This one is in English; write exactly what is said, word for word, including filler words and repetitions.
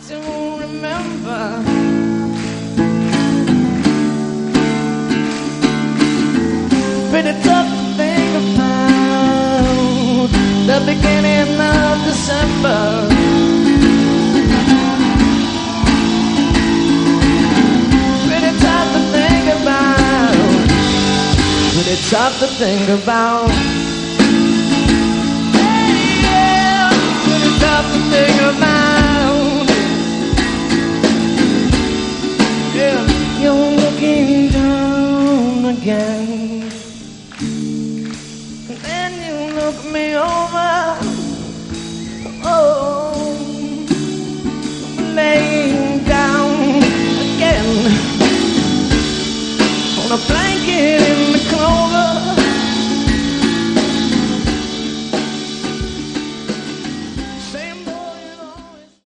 to remember. Pretty tough to think about the beginning of December. Pretty tough to think about. Pretty tough to think about.